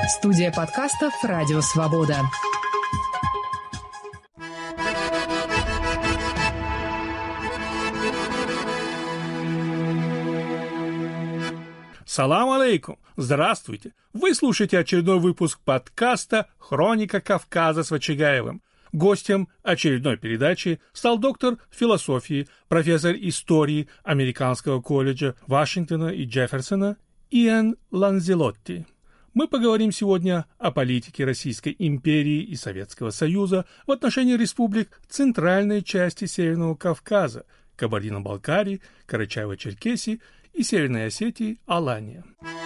Студия подкастов «Радио Свобода». Салам алейкум! Здравствуйте! Вы слушаете очередной выпуск подкаста «Хроника Кавказа» с Вачигаевым. Гостем очередной передачи стал доктор философии, профессор истории Американского колледжа Вашингтона и Джефферсона Иэн Ланзелотти. Мы поговорим сегодня о политике Российской империи и Советского Союза в отношении республик центральной части Северного Кавказа, Кабардино-Балкарии, Карачаево-Черкесии и Северной Осетии, Алания.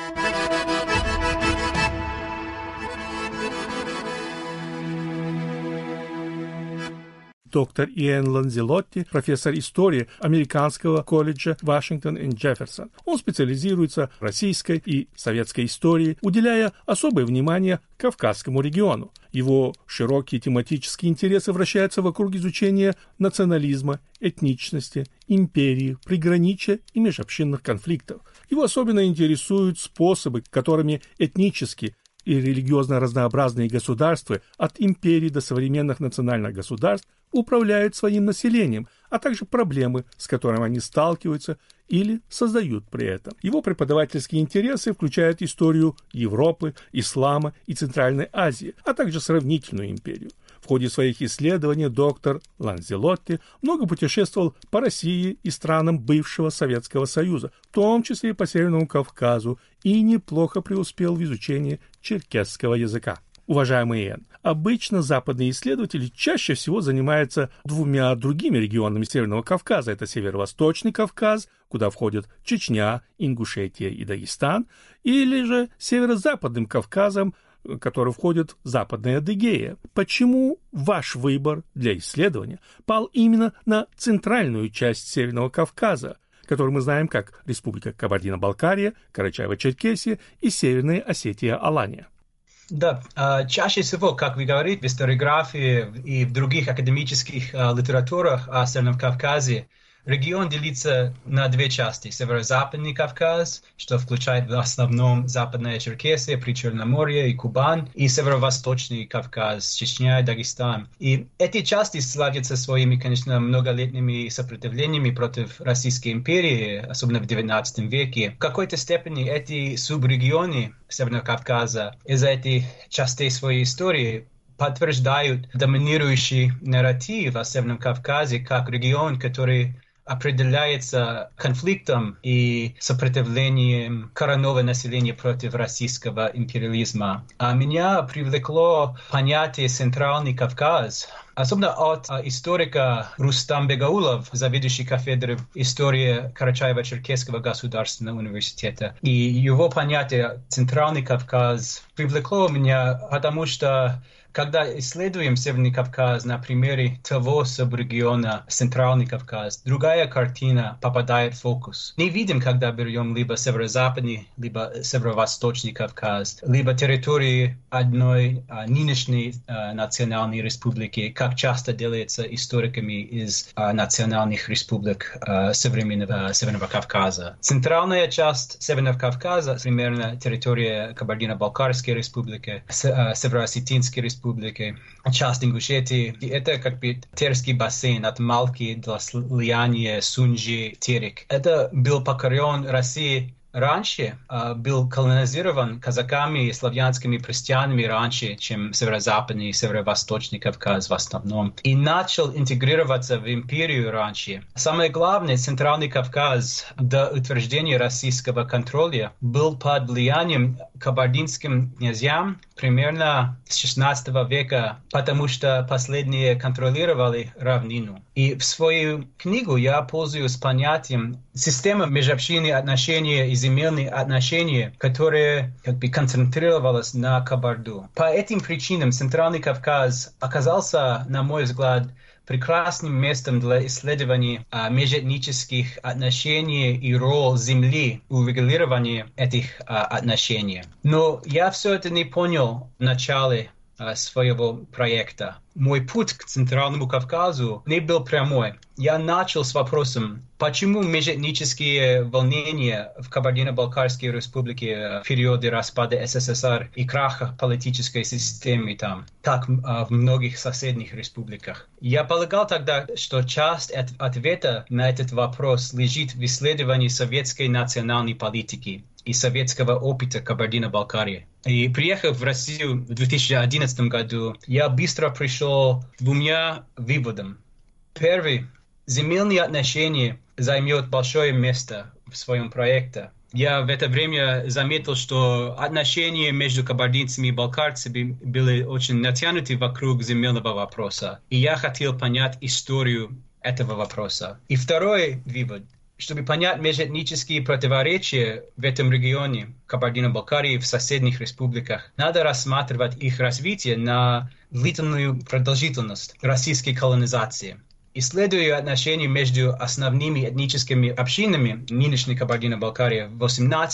Доктор Иэн Ланзелотти, профессор истории Американского колледжа Вашингтон и Джефферсон. Он специализируется в российской и советской истории, уделяя особое внимание Кавказскому региону. Его широкие тематические интересы вращаются вокруг изучения национализма, этничности, империи, приграничья и межобщинных конфликтов. Его особенно интересуют способы, которыми этнически и религиозно разнообразные государства от империи до современных национальных государств управляют своим населением, а также проблемы, с которыми они сталкиваются или создают при этом. Его преподавательские интересы включают историю Европы, ислама и Центральной Азии, а также сравнительную империю. В ходе своих исследований доктор Ланзелотти много путешествовал по России и странам бывшего Советского Союза, в том числе и по Северному Кавказу, и неплохо преуспел в изучении черкесского языка. Уважаемый Иэн, обычно западные исследователи чаще всего занимаются двумя другими регионами Северного Кавказа. Это Северо-Восточный Кавказ, куда входят Чечня, Ингушетия и Дагестан, или же Северо-Западным Кавказом, который входит в Западная Адыгея. Почему ваш выбор для исследования пал именно на центральную часть Северного Кавказа, которую мы знаем как Республика Кабардино-Балкария, Карачаево-Черкесия и Северная Осетия-Алания? Да, чаще всего, как вы говорите, в историографии и в других академических литературах о Северном Кавказе регион делится на две части. Северо-западный Кавказ, что включает в основном Западная Черкесия, Причерноморье и Кубань, и Северо-восточный Кавказ, Чечня и Дагестан. И эти части славятся своими, конечно, многолетними сопротивлениями против Российской империи, особенно в XIX веке. В какой-то степени эти субрегионы Северного Кавказа из-за этих частей своей истории подтверждают доминирующий нарратив о Северном Кавказе как регион, который определяется конфликтом и сопротивлением коренного населения против российского империализма. А меня привлекло понятие «Центральный Кавказ», особенно от историка Рустам Бегаулов, заведующий кафедрой истории Карачаево-Черкесского государственного университета. И его понятие «Центральный Кавказ» привлекло меня, потому что когда исследуем Северный Кавказ на примере того субрегиона Центральный Кавказ, другая картина попадает в фокус. Не видим, когда берем либо северо-западный, либо северо-восточный Кавказ, либо территории одной нынешней национальной республики, как часто делается историками из национальных республик современного Северного Кавказа. Центральная часть Северного Кавказа, примерно территория Кабардино-Балкарской республики, Северо-Осетинской республики, часть Ингушетии. Это как бы Терский бассейн от Малки до слияния Сунжи, Терек. Это был покорен Россией раньше, был колонизирован казаками и славянскими крестьянами раньше, чем северо-западный и северо-восточный Кавказ в основном, и начал интегрироваться в империю раньше. Самое главное, Центральный Кавказ до утверждения российского контроля был под влиянием кабардинским князьям примерно с XVI века, потому что последние контролировали равнину. И в свою книгу я пользуюсь понятием система межобщинных отношений и земельные отношения, которые как бы концентрировалась на Кабарду. По этим причинам Центральный Кавказ оказался, на мой взгляд, прекрасным местом для исследований межэтнических отношений и роль земли в регулировании этих отношений. Но я все это не понял в начале своего проекта. Мой путь к Центральному Кавказу не был прямой. Я начал с вопросом, почему межэтнические волнения в Кабардино-Балкарской республике в периоды распада СССР и краха политической системы там, так в многих соседних республиках. Я полагал тогда, что часть ответа на этот вопрос лежит в исследовании советской национальной политики и советского опыта Кабардино-Балкарии. И приехав в Россию в 2011 году, я быстро пришел к двумя выводам. Первый. Земельные отношения займет большое место в своем проекте. Я в это время заметил, что отношения между кабардинцами и балкарцами были очень натянуты вокруг земельного вопроса. И я хотел понять историю этого вопроса. И второй вывод. Чтобы понять межэтнические противоречия в этом регионе Кабардино-Балкарии и в соседних республиках, надо рассматривать их развитие на длительную продолжительность российской колонизации. Исследуя отношения между основными этническими общинами нынешней Кабардино-Балкарии в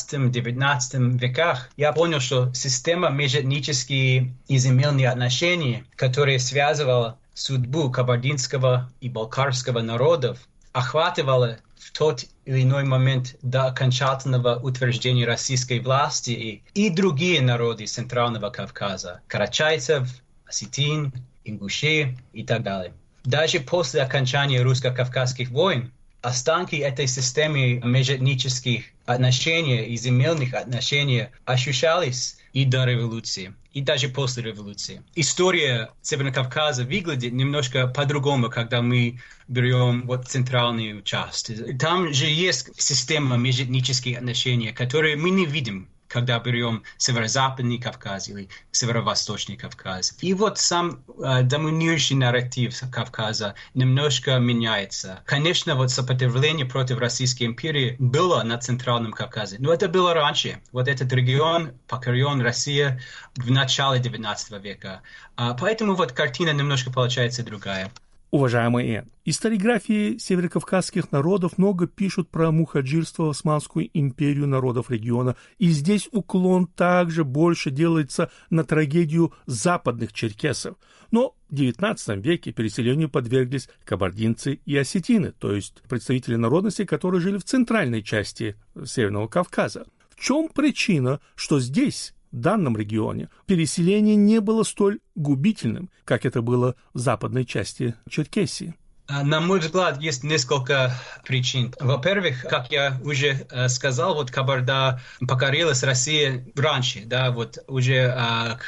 XVIII-XIX веках, я понял, что система межэтнических и земельных отношений, которая связывала судьбу кабардинского и балкарского народов, охватывала в тот или иной момент до окончательного утверждения российской власти и другие народы Центрального Кавказа – карачайцев, осетин, ингушей и так далее. Даже после окончания русско-кавказских войн останки этой системы межэтнических отношений и земельных отношений ощущались и до революции, и даже после революции. История Северного Кавказа выглядит немножко по-другому, когда мы берем центральную часть. Там же есть система межэтнических отношений, которые мы не видим, когда берем Северо-Западный Кавказ или Северо-Восточный Кавказ. И сам доминирующий нарратив Кавказа немножко меняется. Конечно, сопротивление против Российской империи было на Центральном Кавказе, но это было раньше. Этот регион покорен Россией в начале XIX века. Поэтому картина немножко получается другая. Уважаемый Н, историографии северокавказских народов много пишут про мухаджирство в Османскую империю народов региона, и здесь уклон также больше делается на трагедию западных черкесов. Но в XIX веке переселению подверглись кабардинцы и осетины, то есть представители народности, которые жили в центральной части Северного Кавказа. В чем причина, что здесь, в данном регионе, переселение не было столь губительным, как это было в западной части Черкесии? На мой взгляд, есть несколько причин. Во-первых, как я уже сказал, Кабарда покорилась Россией раньше, уже к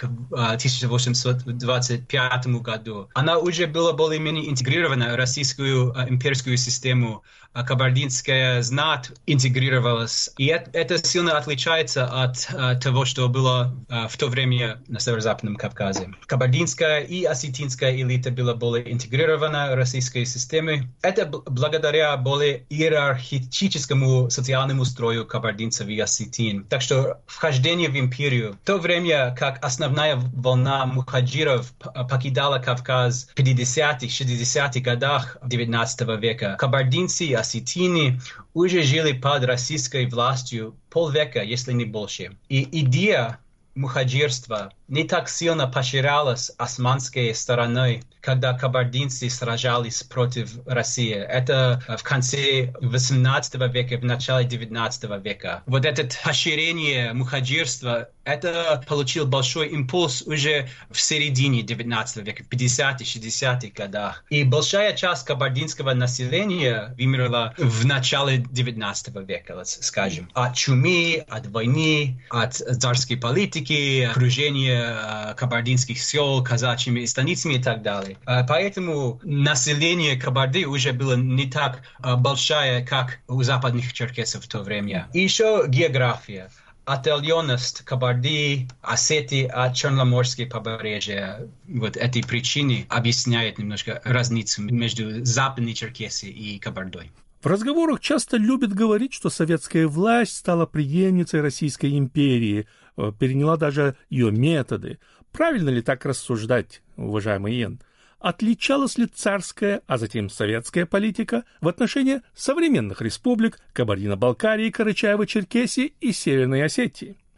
1825 году. Она уже была более-менее интегрирована в российскую имперскую систему. Кабардинская знать интегрировалась. И это сильно отличается от того, что было в то время на Северо-Западном Кавказе. Кабардинская и осетинская элита была более интегрирована в российской системе. Это благодаря более иерархическому социальному строю кабардинцев и осетин. Так что вхождение в империю, в то время как основная волна мухаджиров покидала Кавказ в 50-х, 60-х годах XIX века, кабардинцы и осетины уже жили под российской властью полвека, если не больше. И идея мухаджирства не так сильно поощрялась османской стороной, когда кабардинцы сражались против России. Это в конце XVIII века, в начале XIX века. Это поощрение мухаджирства, это получил большой импульс уже в середине XIX века, в 50-х, 60-х годах. И большая часть кабардинского населения вымерла в начале XIX века, скажем. От чумы, от войны, от царской политики, окружения кабардинских сел казачьими станицами и так далее. Поэтому население Кабарды уже было не так большое, как у западных черкесов в то время. И еще география. Отдаленность Кабарды, Осетии от Черноморского побережья. Эти причины объясняют немножко разницу между Западной Черкесией и Кабардой. В разговорах часто любят говорить, что советская власть стала преемницей Российской империи, переняла даже ее методы. Правильно ли так рассуждать, уважаемый Йен? Отличалась ли царская, а затем советская политика в отношении современных республик Кабардино-Балкарии, Карачаево-Черкесии и Северной Осетии?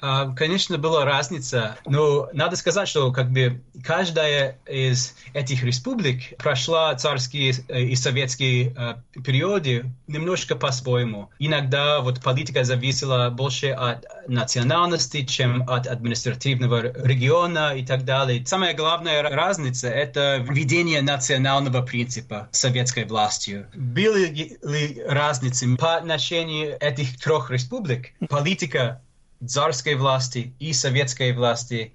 Конечно, была разница, но надо сказать, что каждая из этих республик прошла царские и советские периоды немножко по-своему. Иногда политика зависела больше от национальности, чем от административного региона и так далее. Самая главная разница – это введение национального принципа советской властью. Были ли разницы по отношению этих трех республик? Политика царской власти и советской власти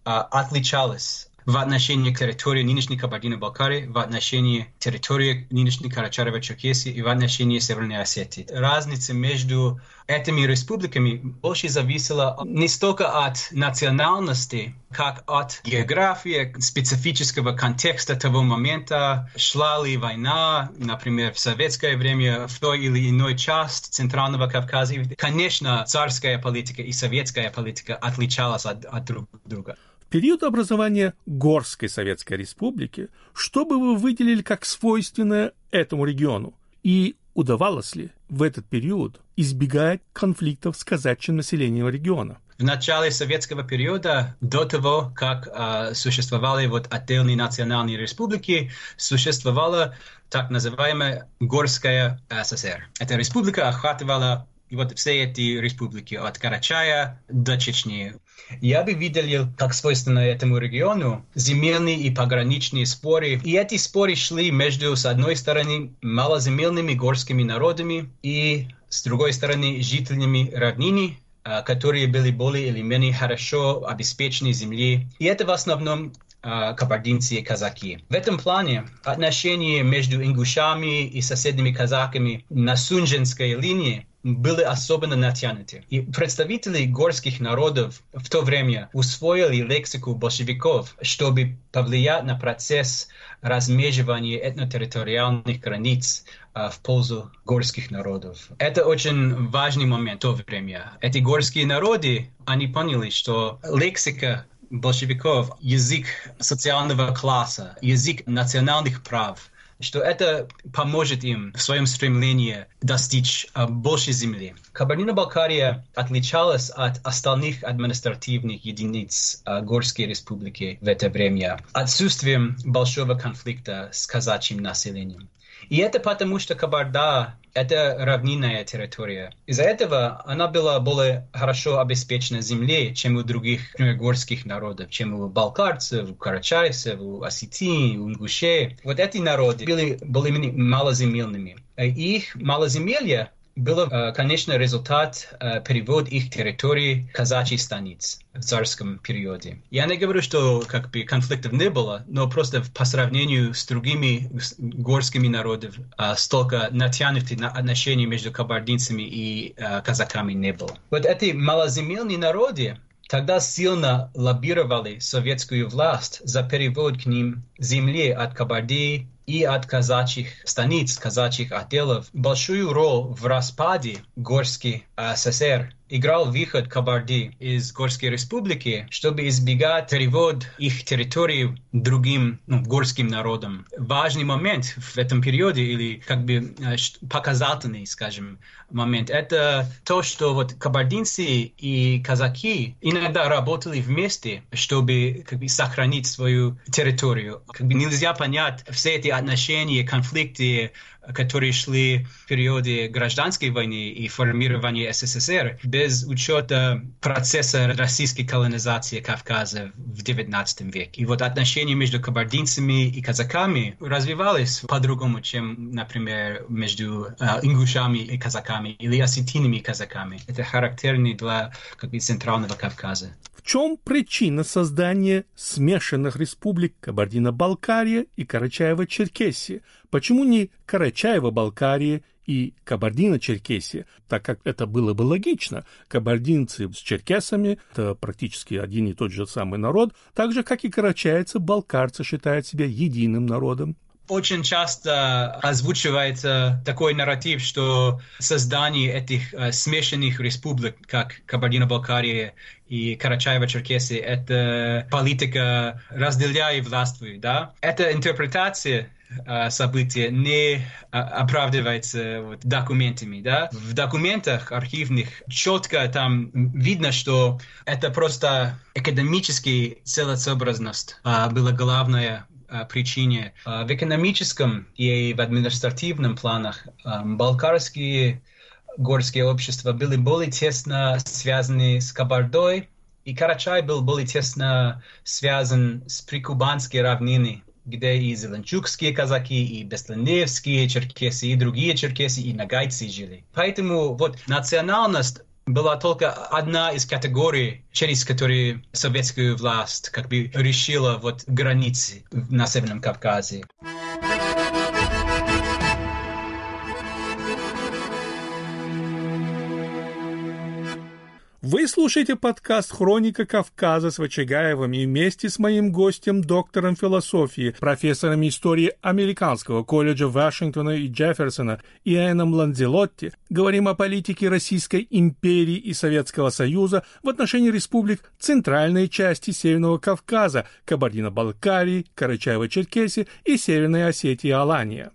отличалась в отношении территории нынешней Кабардино-Балкарии, в отношении территории нынешней Карачаево-Черкесии и в отношении Северной Осетии. Разница между этими республиками больше зависела не столько от национальности, как от географии, специфического контекста того момента, шла ли война, например, в советское время в той или иной части Центрального Кавказа. Конечно, царская политика и советская политика отличалась от друг друга. В период образования Горской Советской Республики, что бы вы выделили как свойственное этому региону? И удавалось ли в этот период избегать конфликтов с казачьим населением региона? В начале советского периода, до того, как существовали отдельные национальные республики, существовала так называемая Горская ССР. Эта республика охватывала все эти республики от Карачая до Чечни. Я бы выделил, как свойственно этому региону, земельные и пограничные споры. И эти споры шли между, с одной стороны, малоземельными горскими народами и, с другой стороны, жителями равнины, которые были более или менее хорошо обеспечены землей. И это в основном кабардинцы и казаки. В этом плане отношения между ингушами и соседними казаками на Сунженской линии были особенно натянуты. И представители горских народов в то время усвоили лексику большевиков, чтобы повлиять на процесс размежевания этнотерриториальных границ в пользу горских народов. Это очень важный момент в то время. Эти горские народы, они поняли, что лексика большевиков, язык социального класса, язык национальных прав, что это поможет им в своем стремлении достичь больше земли. Кабардино-Балкария отличалась от остальных административных единиц Горской республики в это время отсутствием большого конфликта с казачьим населением. И это потому, что Кабарда – это равнинная территория. Из-за этого она была более хорошо обеспечена землей, чем у других, например, горских народов, чем у балкарцев, у карачайцев, у осетин, у ингушей. Эти народы были более-менее малоземельными. И их малоземелье было, конечно, результат перевода их территории казачьих станиц в царском периоде. Я не говорю, что конфликтов не было, но просто по сравнению с другими горскими народами столько натянутых отношений между кабардинцами и казаками не было. Эти малоземельные народы тогда сильно лоббировали советскую власть за перевод к ним земли от Кабардии и от казачьих станиц, казачьих отделов. Большую роль в распаде Горской ССР играл выход Кабарди из Горской республики, чтобы избегать перевод их территории другим горским народам. Важный момент в этом периоде, или показательный, скажем, момент, это то, что кабардинцы и казаки иногда работали вместе, чтобы сохранить свою территорию. Нельзя понять все эти отношения, конфликты, которые шли в периоде гражданской войны и формирования СССР, без учета процесса российской колонизации Кавказа в XIX веке. И отношения между кабардинцами и казаками развивались по-другому, чем, например, между ингушами и казаками или осетинами и казаками. Это характерно для Центрального Кавказа. В чем причина создания смешанных республик Кабардино-Балкария и Карачаево-Черкесия? Почему не Карачаево-Балкария и Кабардино-Черкесия, так как это было бы логично? Кабардинцы с черкесами – это практически один и тот же самый народ, так же, как и карачаевцы-балкарцы считают себя единым народом. Очень часто озвучивается такой нарратив, что создание этих смешанных республик, как Кабардино-Балкария и Карачаево-Черкесия, это политика «разделяй и властвуй». Да? Эта интерпретация событие не оправдывается документами. Да? В документах архивных четко там видно, что это просто академическая целесообразность была главная причина. В экономическом и в административном планах балкарские горские общества были более тесно связаны с Кабардой, и Карачай был более тесно связан с прикубанской равниной, где и зеленчукские казаки, и беслендеевские черкесы, и другие черкесы, и нагайцы жили. Поэтому национальность была только одна из категорий, через которые советская власть решила границы на Северном Кавказе. Вы слушаете подкаст «Хроника Кавказа» с Вачагаевым и вместе с моим гостем, доктором философии, профессором истории Американского колледжа Вашингтона и Джефферсона Иэном Ланзелотти говорим о политике Российской империи и Советского Союза в отношении республик центральной части Северного Кавказа, Кабардино-Балкарии, Карачаево-Черкесии и Северной Осетии и Алания.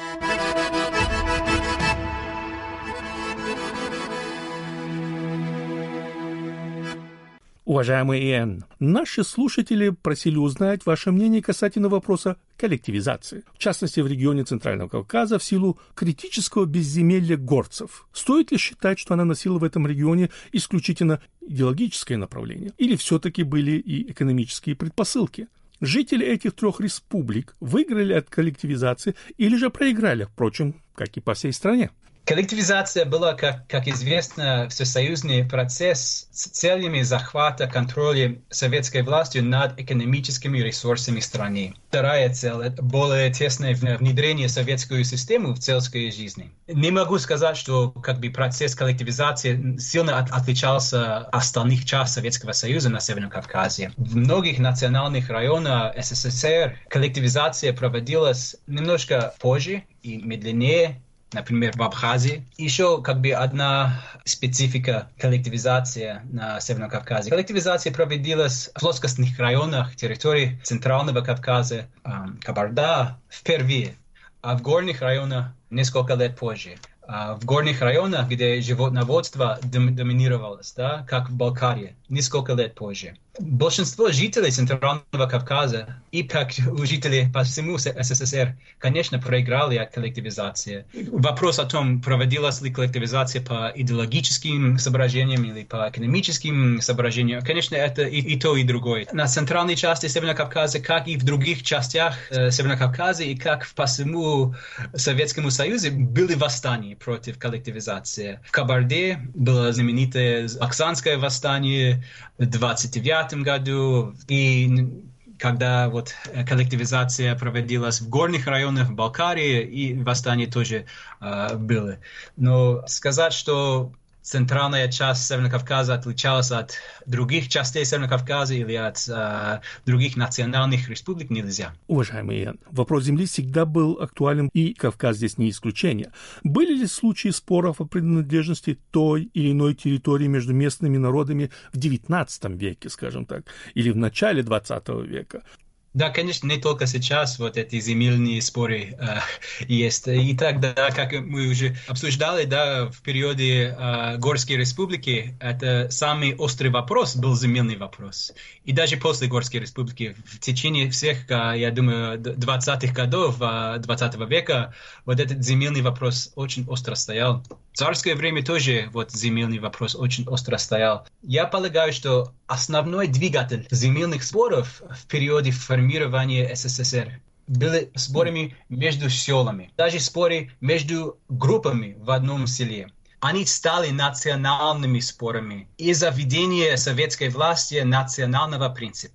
Уважаемый Иэн, наши слушатели просили узнать ваше мнение касательно вопроса коллективизации, в частности в регионе Центрального Кавказа в силу критического безземелья горцев. Стоит ли считать, что она носила в этом регионе исключительно идеологическое направление, или все-таки были и экономические предпосылки? Жители этих трех республик выиграли от коллективизации или же проиграли, впрочем, как и по всей стране? Коллективизация была, как известно, всесоюзный процесс с целями захвата контроля советской властью над экономическими ресурсами страны. Вторая цель – это более тесное внедрение советской системы в сельской жизни. Не могу сказать, что процесс коллективизации сильно отличался от остальных частей Советского Союза на Северном Кавказе. В многих национальных районах СССР коллективизация проводилась немножко позже и медленнее. Например, в Абхазии. Еще одна специфика коллективизации на Северном Кавказе. Коллективизация проводилась в плоскостных районах территории Центрального Кавказа, Кабарда впервые, а в горных районах несколько лет позже. В горных районах, где животноводство доминировалось, как в Балкарии, несколько лет позже. Большинство жителей Центрального Кавказа и как жители по всему СССР, конечно, проиграли от коллективизации. Вопрос о том, проводилась ли коллективизация по идеологическим соображениям или по экономическим соображениям, конечно, это и то, и другое. На центральной части Северного Кавказа, как и в других частях Северного Кавказа, и как по всему Советскому Союзу, были восстания против коллективизации. В Кабарде было знаменитое Оксанское восстание в 1929 году, и когда коллективизация проводилась в горных районах в Балкарии, и восстание тоже было. Но сказать, что центральная часть Северного Кавказа отличалась от других частей Северного Кавказа или от других национальных республик нельзя. Уважаемый Иэн, вопрос земли всегда был актуален, и Кавказ здесь не исключение. Были ли случаи споров о принадлежности той или иной территории между местными народами в XIX веке, скажем так, или в начале XX века? Да, конечно, не только сейчас эти земельные споры есть. И тогда, как мы уже обсуждали, в периоде Горской республики, это самый острый вопрос был земельный вопрос. И даже после Горской республики, в течение всех, я думаю, 20-х годов 20 века, этот земельный вопрос очень остро стоял. В царское время тоже земельный вопрос очень остро стоял. Я полагаю, что основной двигатель земельных споров в периоде формирования СССР были спорами между селами, даже споры между группами в одном селе. Они стали национальными спорами из-за введения советской власти национального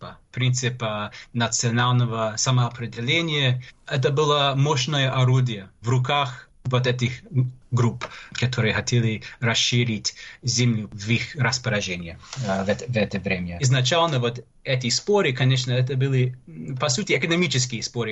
принципа национального самоопределения. Это было мощное орудие в руках этих групп, которые хотели расширить землю в их распоряжение в это время. Изначально эти споры, конечно, это были, по сути, экономические споры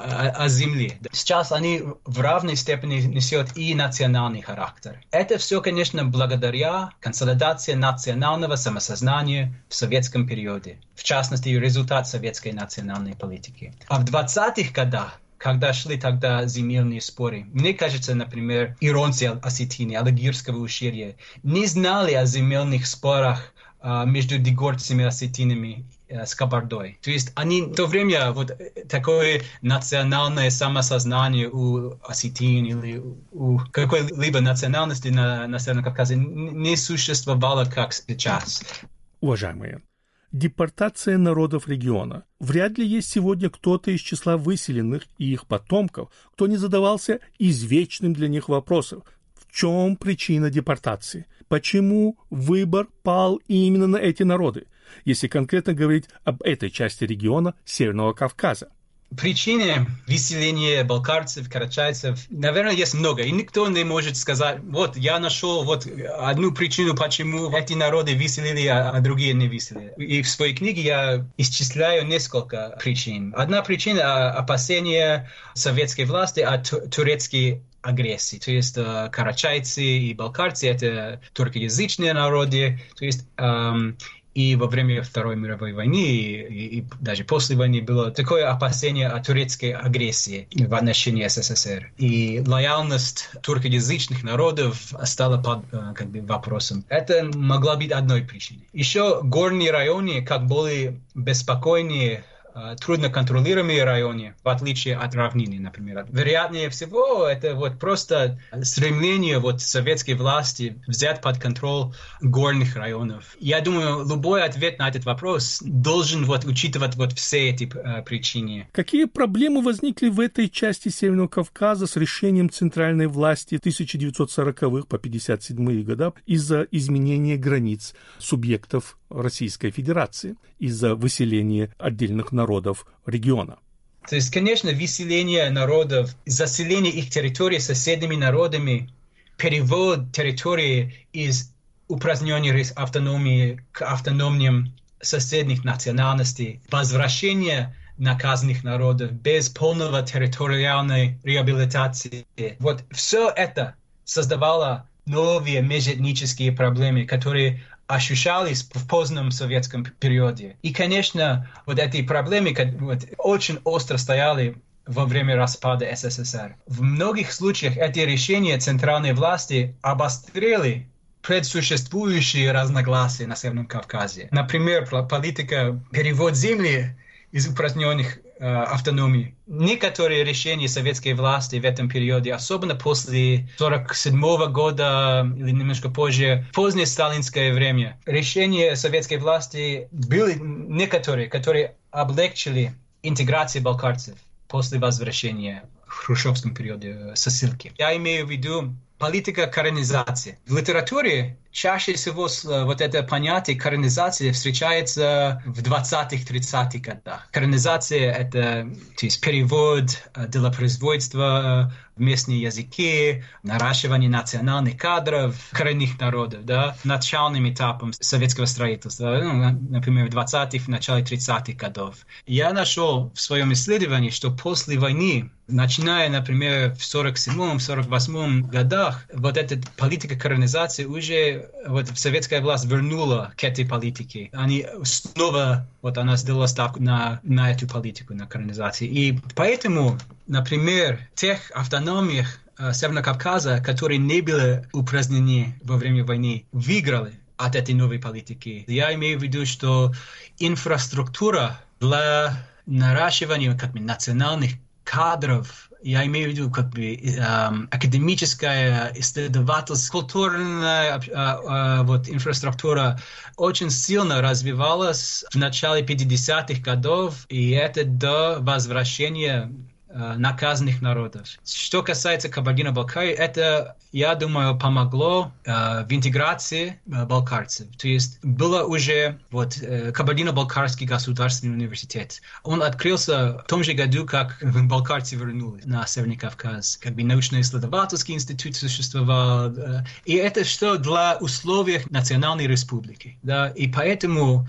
о земле. Сейчас они в равной степени несут и национальный характер. Это все, конечно, благодаря консолидации национального самосознания в советском периоде. В частности, результат советской национальной политики. А в 20-х годах когда шли тогда земельные споры. Мне кажется, например, иронцы Осетии, Алагирского ущелья не знали о земельных спорах между дегорцами и осетинами с Кабардой. То есть они в то время вот такое национальное самосознание у осетин или у какой-либо национальности на Северном Кавказе не существовало, как сейчас. Уважаемые, депортация народов региона. Вряд ли есть сегодня кто-то из числа выселенных и их потомков, кто не задавался извечным для них вопросом. В чем причина депортации? Почему выбор пал именно на эти народы, если конкретно говорить об этой части региона Северного Кавказа? Причины выселения балкарцев, карачайцев, наверное, есть много. И никто не может сказать, вот я нашел вот одну причину, почему эти народы выселили, а другие не выселили. И в своей книге я исчисляю несколько причин. Одна причина — опасения советской власти от турецкой агрессии. То есть карачайцы и балкарцы — это туркоязычные народы. То есть и во время Второй мировой войны, и даже после войны было такое опасение о турецкой агрессии в отношении СССР. И лояльность туркоязычных народов стала под вопросом. Это могла быть одной причиной. Еще горные районы, как более беспокойнее, трудно контролируемые районы, в отличие от равнины, например. Вероятнее всего, это вот просто стремление вот советской власти взять под контроль горных районов. Я думаю, любой ответ на этот вопрос должен вот учитывать вот все эти причины. Какие проблемы возникли в этой части Северного Кавказа с решением центральной власти 1940-х по 1957-е годы из-за изменения границ субъектов Российской Федерации, из-за выселения отдельных народов региона? То есть, конечно, выселение народов, заселение их территорий соседними народами, перевод территории из упраздненной автономии к автономным соседних национальностей, возвращение наказанных народов без полного территориальной реабилитации. Вот все это создавало новые межэтнические проблемы, которые ощущались в позднем советском периоде. И, конечно, вот эти проблемы очень остро стояли во время распада СССР. В многих случаях эти решения центральной власти обострили предсуществующие разногласия на Северном Кавказе. Например, политика перевод земли из упраздненных автономий. Некоторые решения советской власти в этом периоде, особенно после 1947 года или немножко позже, позднее сталинское время, решения советской власти были некоторые, которые облегчили интеграцию балкарцев после возвращения в хрущевском периоде со ссылки. Я имею в виду политика коренизации. В литературе чаще всего вот это понятие коренизации встречается в 20-30-х годах. Коренизация — это то есть перевод делопроизводства в местные языки, наращивание национальных кадров коренных народов, да, начальным этапом советского строительства, например, в 20-х, в начале 30-х годов. Я нашел в своем исследовании, что после войны, начиная, например, в 1947-1948 годах, вот эта политика коренизации уже вот советская власть вернула к этой политике. Они снова, вот она сделала ставку на эту политику, на коренизацию. И поэтому, например, тех автономиях Северного Кавказа, которые не были упразднены во время войны, выиграли от этой новой политики. Я имею в виду, что инфраструктура для наращивания национальных кадров, я имею в виду академическая, исследовательская, культурная инфраструктура очень сильно развивалась в начале 50-х годов, и это до возвращения наказанных народов. Что касается Кабардино-Балкарии, это, я думаю, помогло в интеграции балкарцев. То есть было уже Кабардино-Балкарский государственный университет. Он открылся в том же году, как балкарцы вернулись на Северный Кавказ. Научно-исследовательский институт существовал. И это что для условий национальной республики. Да? И поэтому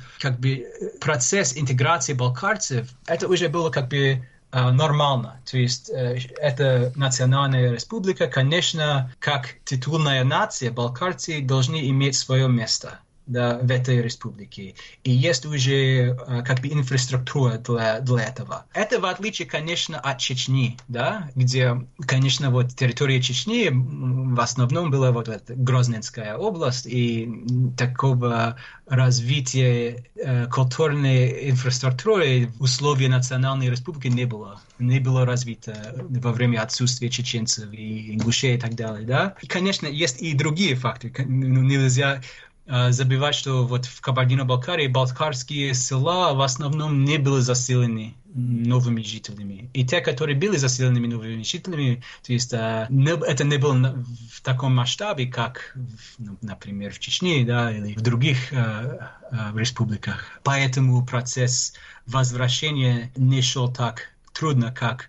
процесс интеграции балкарцев, это уже было нормально. То есть это национальная республика, конечно, как титульная нация, балкарцы должны иметь свое место. да, в этой республике. И есть уже как бы инфраструктура для этого. Это в отличие, конечно, от Чечни, да, где, конечно, вот территория Чечни в основном была вот эта Грозненская область, и такого развития культурной инфраструктуры в условиях национальной республики не было. Не было развито во время отсутствия чеченцев и ингушей и так далее, да. И, конечно, есть и другие факторы. Нельзя забывать, что вот в Кабардино-Балкарии балкарские села в основном не были заселены новыми жителями. И те, которые были заселенными новыми жителями, то есть это не было в таком масштабе, как, например, в Чечне, да, или в других республиках. Поэтому процесс возвращения не шел так трудно, как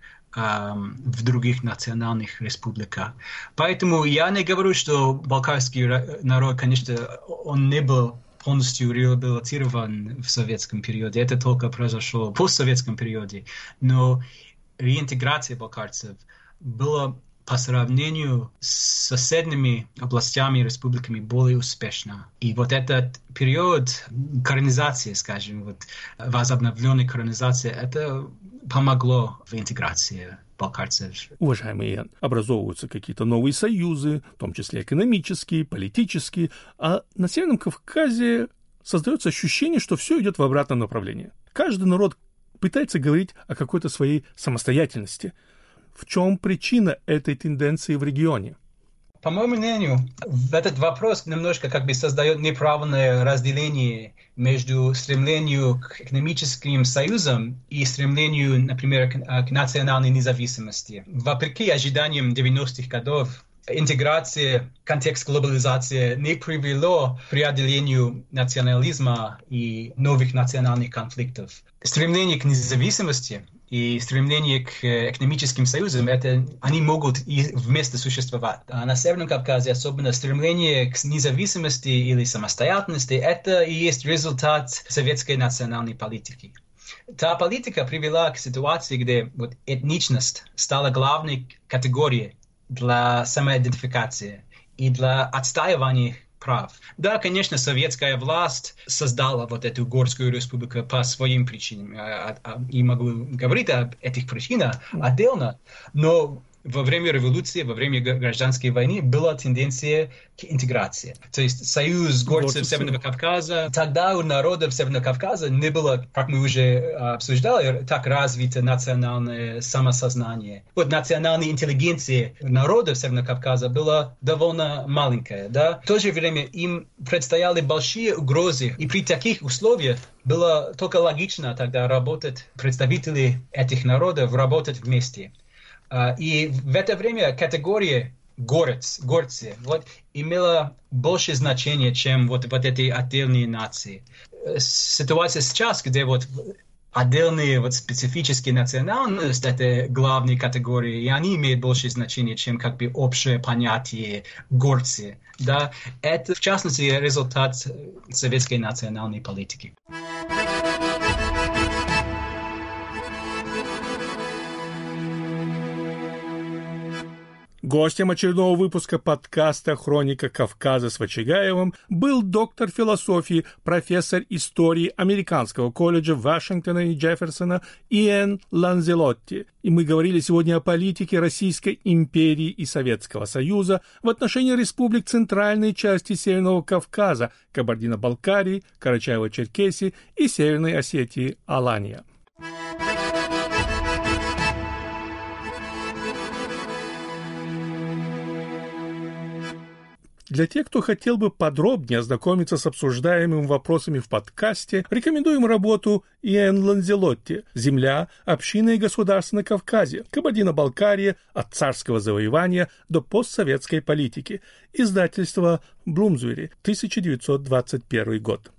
в других национальных республиках. Поэтому я не говорю, что балкарский народ, конечно, он не был полностью реабилитирован в советском периоде. Это только произошло в постсоветском периоде. Но реинтеграция балкарцев была по сравнению с соседними областями и республиками более успешна. И вот этот период колонизации, скажем, вот возобновленной колонизации, это помогло в интеграции балкарцев. Уважаемый Иэн, образовываются какие-то новые союзы, в том числе экономические, политические, а на Северном Кавказе создается ощущение, что все идет в обратном направлении. Каждый народ пытается говорить о какой-то своей самостоятельности. В чем причина этой тенденции в регионе? По моему мнению, этот вопрос немножко как бы создает неправильное разделение между стремлением к экономическим союзам и стремлением, например, к национальной независимости. Вопреки ожиданиям 90-х годов, интеграция, контекст глобализации не привело к преодолению национализма и новых национальных конфликтов. Стремление к независимости и стремление к экономическим союзам, они могут и вместе существовать. А на Северном Кавказе особенно стремление к независимости или самостоятельности, это и есть результат советской национальной политики. Та политика привела к ситуации, где вот этничность стала главной категорией для самоидентификации и для отстаивания прав. Да, конечно, советская власть создала вот эту горскую республику по своим причинам. И могу говорить об этих причинах отдельно, но во время революции, во время гражданской войны была тенденция к интеграции. То есть союз горцев Северного Кавказа. Тогда у народов Северного Кавказа не было, как мы уже обсуждали, так развито национальное самосознание. Вот национальная интеллигенция народов Северного Кавказа была довольно маленькая. Да? В то же время им предстояли большие угрозы. И при таких условиях было только логично тогда работать, представители этих народов работать вместе. И в это время категория горцы вот, имела больше значения, чем вот эти отдельные нации. Ситуация сейчас, где вот отдельные вот специфические национальности — это главные категории, и они имеют больше значения, чем как бы общее понятие горцы. Да? Это, в частности, результат советской национальной политики. Гостем очередного выпуска подкаста «Хроника Кавказа» с Вачигаевым был доктор философии, профессор истории Американского колледжа Вашингтона и Джефферсона Иэн Ланзелотти. И мы говорили сегодня о политике Российской империи и Советского Союза в отношении республик центральной части Северного Кавказа, Кабардино-Балкарии, Карачаево-Черкесии и Северной Осетии Алания. Для тех, кто хотел бы подробнее ознакомиться с обсуждаемыми вопросами в подкасте, рекомендуем работу Иэн Ланзелотти «Земля, община и государство на Кавказе. Кабардино-Балкария от царского завоевания до постсоветской политики». Издательство «Блумсбери», 1921 год.